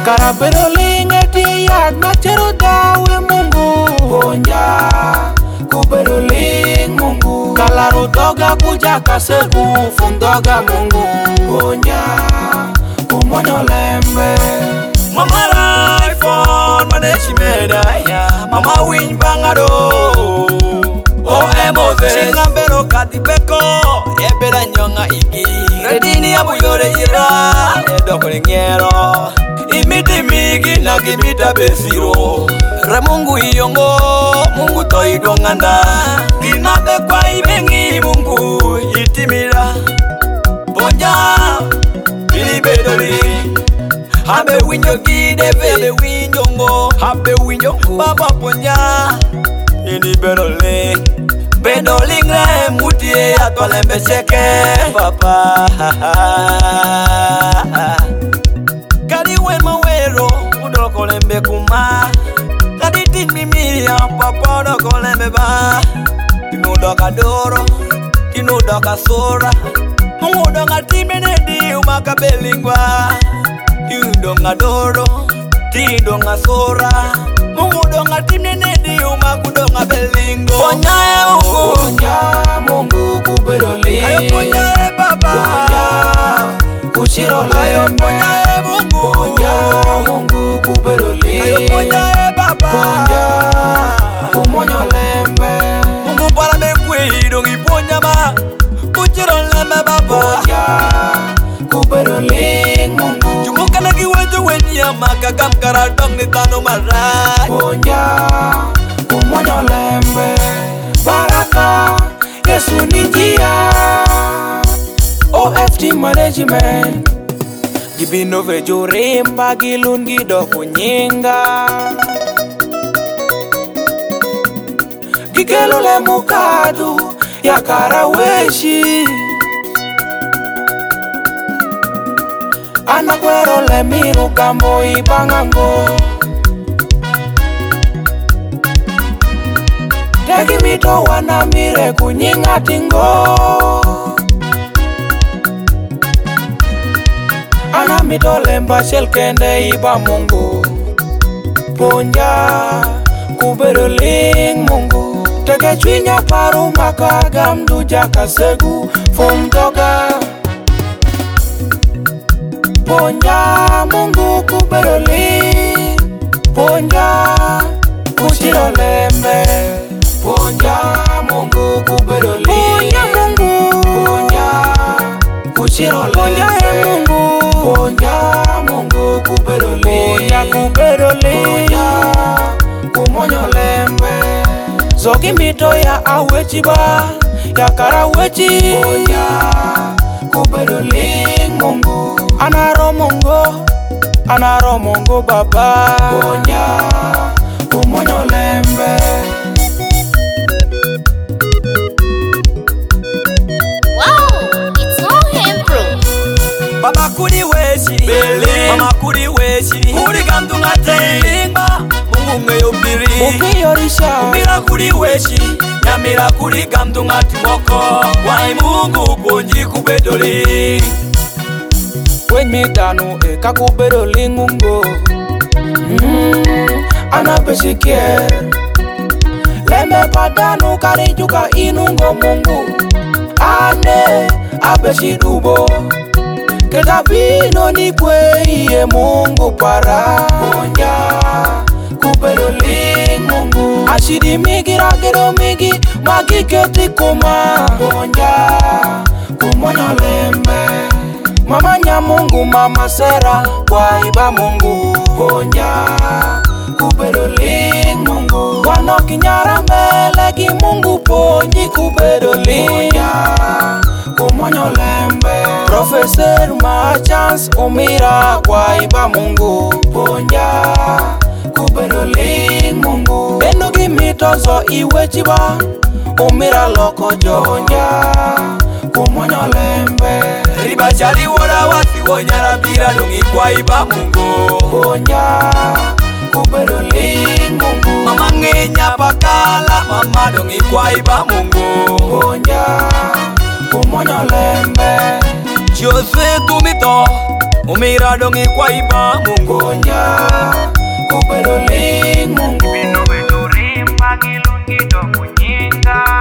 Karabero lingeti yad machero dawe Mungu. Ponja kubero ling Mungu. Kalaro doga kuja kasegu fundoga Mungu. Ponja kumonyo lembe. Mama life on maneshi medaya. Mama win bangado. Oh Moses Singambero katipeko ebera nyonga iki redini ya buyore ira edokole ngero imiti migi na kimita besiro re Mungu iyongo Mungu toidwa nganda kinabe kwa ibengi Mungu itimira ponja bilibedoli habe winyo gide bebe winyo ngo habe winyo baba ponja ini bedole bedolingre mutie atwalembe seke papa kadi wen mawero udokolembe kuma kadi tin mimiya papa udokolembe ba tinudoka doro tinudoka sora mungudoka timenedi umakabelingwa tinudoka doro tinudoka sora mungudoka timenedi umakudonga belingo ponyae Mungu Ponja Mungu kuberoli. ayo ponyae baba Ponja kushiro lembe. ponyae Mungu Ponja Mungu kuberoli. ayo ponyae baba Ponja kumonyo lembe. Mungu para mekwe dongi ponyama kuchiro lembe baba Ponja kuberoli Mungu. Jumuka na kiwejo wenya makagam karadong ni tano maray Ponja kumonyo lembe. Baraka Yesu ni njia. OFT management Gibino vejo remba gilun gidoku nyinga. Gigelo le mukadu ya karaweshi. Anakwero le miru kambo ibangango. Tegi mito wanamire kunyinga tingo. Ana mito lemba shelkende iba Mungu. Ponja kubero ling Mungu. Tege chwinya paru makaga mduja kasegu fundoga. Ponja Mungu kubero ling. Ponja kushiro lembe. Ponja Mungu kuberoli. Ponja Mungu. Ponja kushiro lembe. Ponja Mungu. Ponja Mungu kuberoli. Ponja kuberoli. Ponja kumonyo lembe. Zogi mito ya awechiba ya karawechi. Ponja kuberoli Mungu. Anaro Mungu baba. Ponja kumonyo lembe. Baba kuri weshi mama kuri weshi kuri gandunga telimba Mungu ngeyo biri Ukiyorisha mira kuri weshi nyamira kuri gandunga timoko wai Mungu ponji kubedoli Wenye tanu eka kuberoli Mungu. Anabeshikie Leme padanu karijuka inungo Mungu. Ane abeshidubo Ketabino ni kwe iye Mungu para. Ponja kuberoli Mungu. Ashidi migi ragero migi magi keti kuma. Ponja kumonyo lembe. Mama nya Mungu mama sera kwa iba Mungu. Ponja kuberoli Mungu. Wano kinyara melegi Mungu ponji kuberoli. Ponja kumonyo lembe. Professor Machans umira kwa iba Mungu. Ponja kuberoli Mungu. Bendo gimitozo iwechiba umira loko jonja kumonyo lembe. riba chali wora wasi wonyara bira dongi kwa iba Mungu. Ponja kuberoli Mungu. Mama ngenya pakala mama dongi kwa iba Mungu. Ponja kumonyo lembe. Jose tumito omira dongi kwa iba Mungu Konya kubedo ling Mungu Bino bedo rimba gilungi do kunyinga